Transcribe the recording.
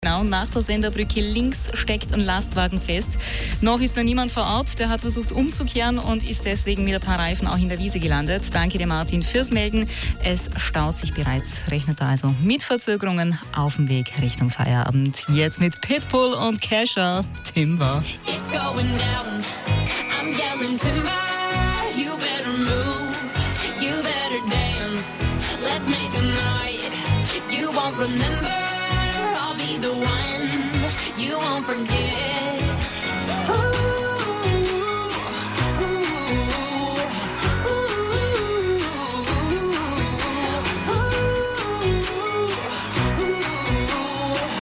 Genau, nach der Senderbrücke links steckt ein Lastwagen fest. Noch ist da niemand vor Ort, der hat versucht umzukehren und ist deswegen mit ein paar Reifen auch in der Wiese gelandet. Danke dir, Martin, fürs Melden. Es staut sich bereits, rechnet da also mit Verzögerungen auf dem Weg Richtung Feierabend. Jetzt mit Pitbull und Kesha, Timber. It's going down, I'm yelling timber, you better move, you better dance, let's make a night, you won't remember, I'll be the one, you won't forget.